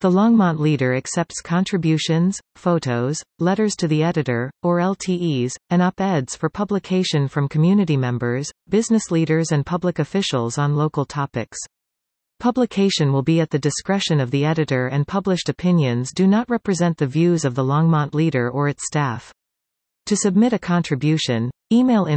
The Longmont Leader accepts contributions, photos, letters to the editor, or LTEs, and op-eds for publication from community members, business leaders and public officials on local topics. Publication will be at the discretion of the editor, and published opinions do not represent the views of the Longmont Leader or its staff. To submit a contribution, email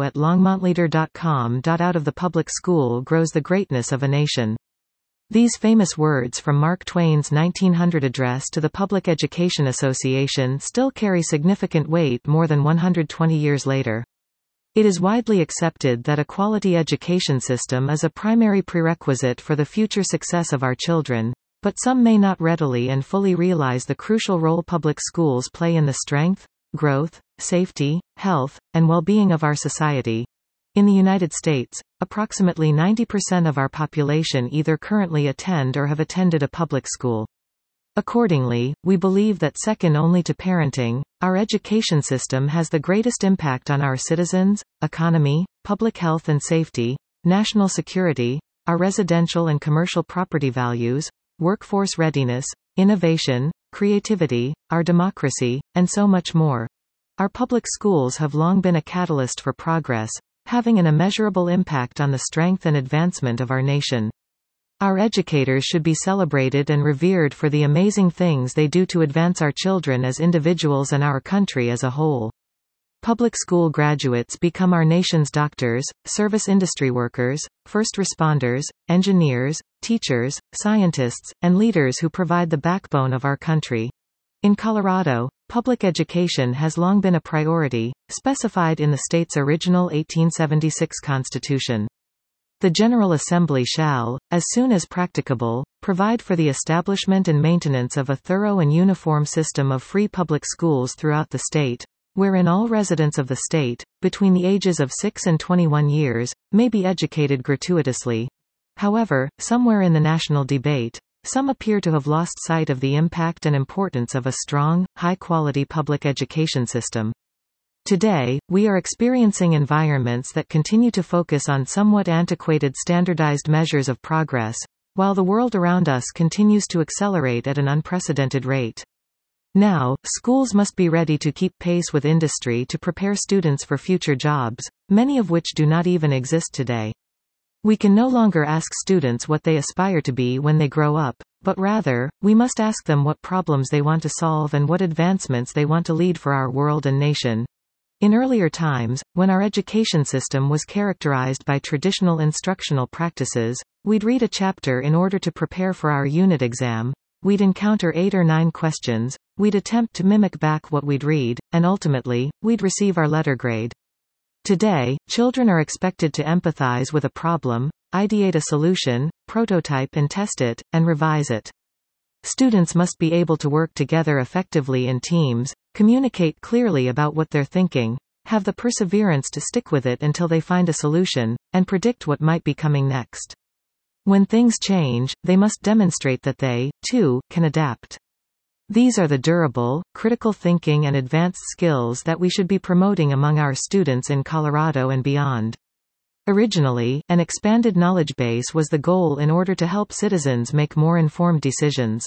info@longmontleader.com. Out of the public school grows the greatness of a nation. These famous words from Mark Twain's 1900 address to the Public Education Association still carry significant weight more than 120 years later. It is widely accepted that a quality education system is a primary prerequisite for the future success of our children, but some may not readily and fully realize the crucial role public schools play in the strength, growth, safety, health, and well-being of our society. In the United States, approximately 90% of our population either currently attend or have attended a public school. Accordingly, we believe that second only to parenting, our education system has the greatest impact on our citizens, economy, public health and safety, national security, our residential and commercial property values, workforce readiness, innovation, creativity, our democracy, and so much more. Our public schools have long been a catalyst for progress, having an immeasurable impact on the strength and advancement of our nation. Our educators should be celebrated and revered for the amazing things they do to advance our children as individuals and our country as a whole. Public school graduates become our nation's doctors, service industry workers, first responders, engineers, teachers, scientists, and leaders who provide the backbone of our country. In Colorado, public education has long been a priority, specified in the state's original 1876 Constitution. The General Assembly shall, as soon as practicable, provide for the establishment and maintenance of a thorough and uniform system of free public schools throughout the state, wherein all residents of the state, between the ages of 6 and 21 years, may be educated gratuitously. However, somewhere in the national debate, some appear to have lost sight of the impact and importance of a strong, high-quality public education system. Today, we are experiencing environments that continue to focus on somewhat antiquated standardized measures of progress, while the world around us continues to accelerate at an unprecedented rate. Now, schools must be ready to keep pace with industry to prepare students for future jobs, many of which do not even exist today. We can no longer ask students what they aspire to be when they grow up, but rather, we must ask them what problems they want to solve and what advancements they want to lead for our world and nation. In earlier times, when our education system was characterized by traditional instructional practices, we'd read a chapter in order to prepare for our unit exam, we'd encounter 8 or 9 questions, we'd attempt to mimic back what we'd read, and ultimately, we'd receive our letter grade. Today, children are expected to empathize with a problem, ideate a solution, prototype and test it, and revise it. Students must be able to work together effectively in teams, communicate clearly about what they're thinking, have the perseverance to stick with it until they find a solution, and predict what might be coming next. When things change, they must demonstrate that they, too, can adapt. These are the durable, critical thinking and advanced skills that we should be promoting among our students in Colorado and beyond. Originally, an expanded knowledge base was the goal in order to help citizens make more informed decisions.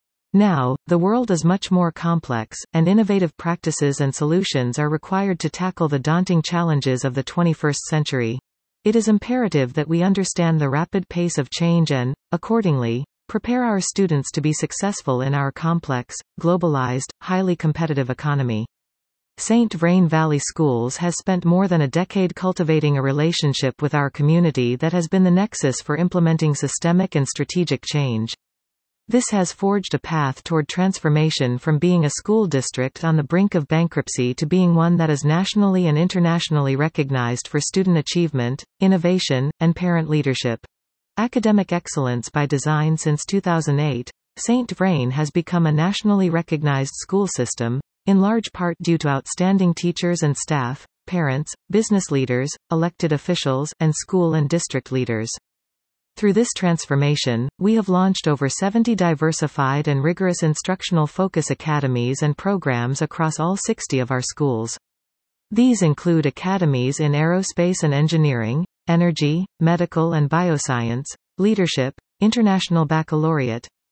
Now, the world is much more complex, and innovative practices and solutions are required to tackle the daunting challenges of the 21st century. It is imperative that we understand the rapid pace of change and, accordingly, prepare our students to be successful in our complex, globalized, highly competitive economy. St. Vrain Valley Schools has spent more than a decade cultivating a relationship with our community that has been the nexus for implementing systemic and strategic change. This has forged a path toward transformation from being a school district on the brink of bankruptcy to being one that is nationally and internationally recognized for student achievement, innovation, and parent leadership. Academic excellence by design. Since 2008, St. Vrain has become a nationally recognized school system, in large part due to outstanding teachers and staff, parents, business leaders, elected officials, and school and district leaders. Through this transformation, we have launched over 70 diversified and rigorous instructional focus academies and programs across all 60 of our schools. These include academies in aerospace and engineering, energy, medical and bioscience, leadership, international baccalaureate,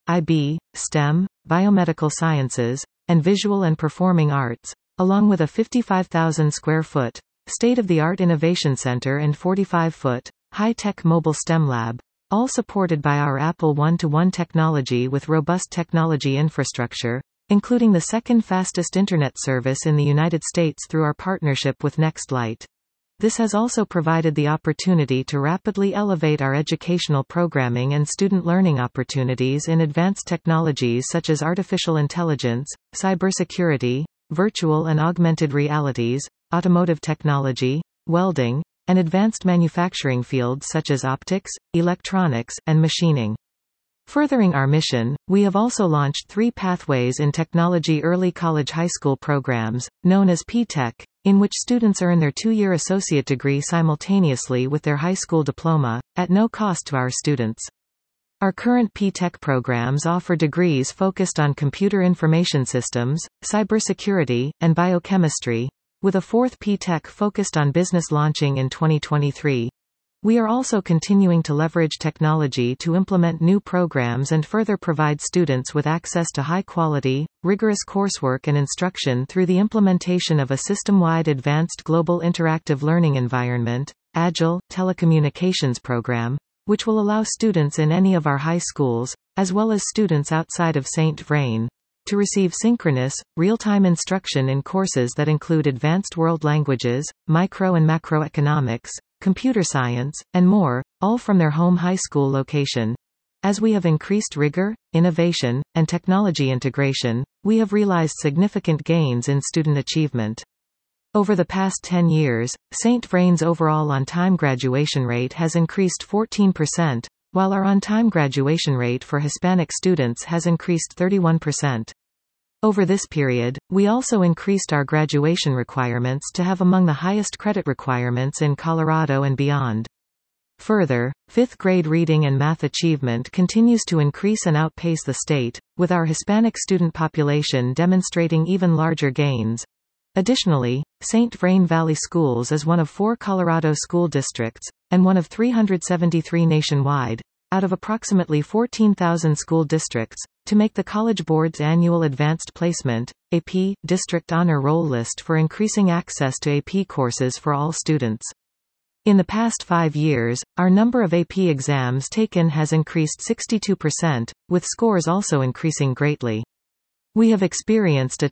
IB, STEM, biomedical sciences, and visual and performing arts, along with a 55,000 square foot, state-of-the-art innovation center and 45-foot, high-tech mobile STEM lab, all supported by our Apple One-to-One technology with robust technology infrastructure, including the second fastest internet service in the United States through our partnership with NextLight. This has also provided the opportunity to rapidly elevate our educational programming and student learning opportunities in advanced technologies such as artificial intelligence, cybersecurity, virtual and augmented realities, automotive technology, welding, and advanced manufacturing fields such as optics, electronics, and machining. Furthering our mission, we have also launched 3 pathways in technology early college-high school programs, known as P-Tech, in which students earn their 2-year associate degree simultaneously with their high school diploma, at no cost to our students. Our current P-Tech programs offer degrees focused on computer information systems, cybersecurity, and biochemistry, with a 4th P-Tech focused on business launching in 2023. We are also continuing to leverage technology to implement new programs and further provide students with access to high-quality, rigorous coursework and instruction through the implementation of a system-wide advanced global interactive learning environment, Agile, telecommunications program, which will allow students in any of our high schools, as well as students outside of St. Vrain, to receive synchronous, real-time instruction in courses that include advanced world languages, micro and macroeconomics, computer science, and more, all from their home high school location. As we have increased rigor, innovation, and technology integration, we have realized significant gains in student achievement. Over the past 10 years, St. Vrain's overall on-time graduation rate has increased 14%, while our on-time graduation rate for Hispanic students has increased 31%. Over this period, we also increased our graduation requirements to have among the highest credit requirements in Colorado and beyond. Further, 5th grade reading and math achievement continues to increase and outpace the state, with our Hispanic student population demonstrating even larger gains. Additionally, St. Vrain Valley Schools is one of 4 Colorado school districts, and one of 373 nationwide, out of approximately 14,000 school districts, to make the College Board's annual Advanced Placement, AP, District Honor Roll list for increasing access to AP courses for all students. In the past 5 years, our number of AP exams taken has increased 62%, with scores also increasing greatly. We have experienced a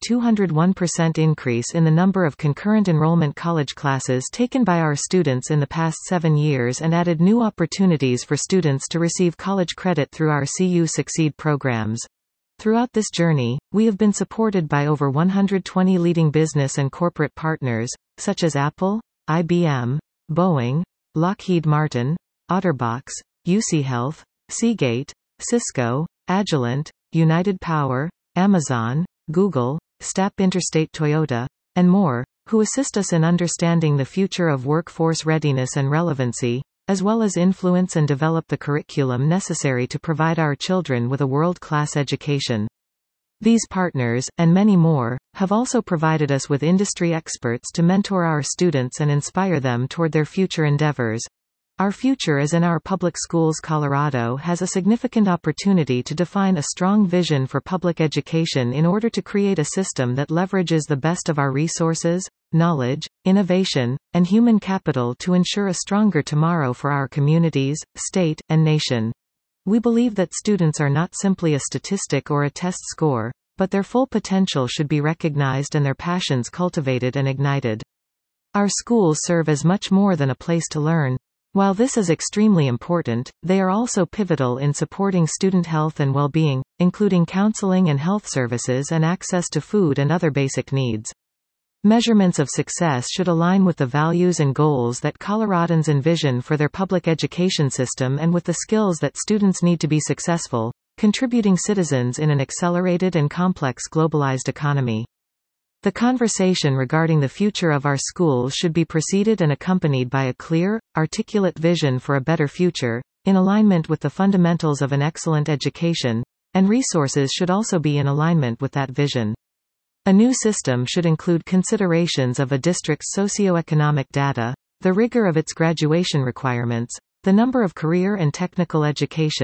201% increase in the number of concurrent enrollment college classes taken by our students in the past 7 years and added new opportunities for students to receive college credit through our CU Succeed programs. Throughout this journey, we have been supported by over 120 leading business and corporate partners, such as Apple, IBM, Boeing, Lockheed Martin, Otterbox, UC Health, Seagate, Cisco, Agilent, United Power, Amazon, Google, Stapp Interstate Toyota, and more, who assist us in understanding the future of workforce readiness and relevancy, as well as influence and develop the curriculum necessary to provide our children with a world-class education. These partners, and many more, have also provided us with industry experts to mentor our students and inspire them toward their future endeavors. Our future is in our public schools. Colorado has a significant opportunity to define a strong vision for public education in order to create a system that leverages the best of our resources, knowledge, innovation, and human capital to ensure a stronger tomorrow for our communities, state, and nation. We believe that students are not simply a statistic or a test score, but their full potential should be recognized and their passions cultivated and ignited. Our schools serve as much more than a place to learn. While this is extremely important, they are also pivotal in supporting student health and well-being, including counseling and health services and access to food and other basic needs. Measurements of success should align with the values and goals that Coloradans envision for their public education system and with the skills that students need to be successful, contributing citizens in an accelerated and complex globalized economy. The conversation regarding the future of our schools should be preceded and accompanied by a clear, articulate vision for a better future, in alignment with the fundamentals of an excellent education, and resources should also be in alignment with that vision. A new system should include considerations of a district's socioeconomic data, the rigor of its graduation requirements, the number of career and technical education,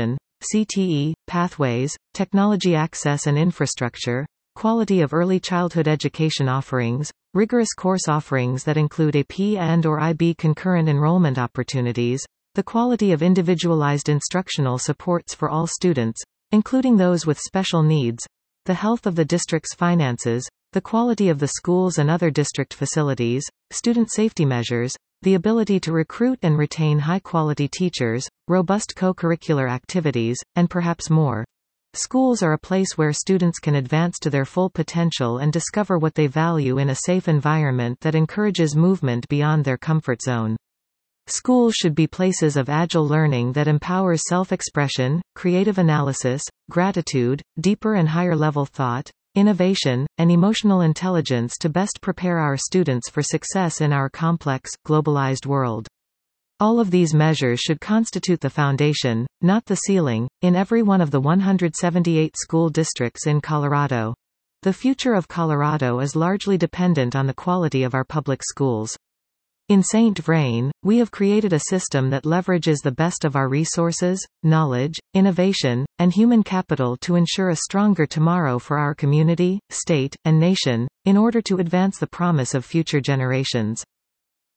CTE, pathways, technology access and infrastructure, quality of early childhood education offerings, rigorous course offerings that include AP and/or IB concurrent enrollment opportunities, the quality of individualized instructional supports for all students, including those with special needs, the health of the district's finances, the quality of the schools and other district facilities, student safety measures, the ability to recruit and retain high-quality teachers, robust co-curricular activities, and perhaps more. Schools are a place where students can advance to their full potential and discover what they value in a safe environment that encourages movement beyond their comfort zone. Schools should be places of agile learning that empowers self-expression, creative analysis, gratitude, deeper and higher-level thought, innovation, and emotional intelligence to best prepare our students for success in our complex, globalized world. All of these measures should constitute the foundation, not the ceiling, in every one of the 178 school districts in Colorado. The future of Colorado is largely dependent on the quality of our public schools. In St. Vrain, we have created a system that leverages the best of our resources, knowledge, innovation, and human capital to ensure a stronger tomorrow for our community, state, and nation, in order to advance the promise of future generations.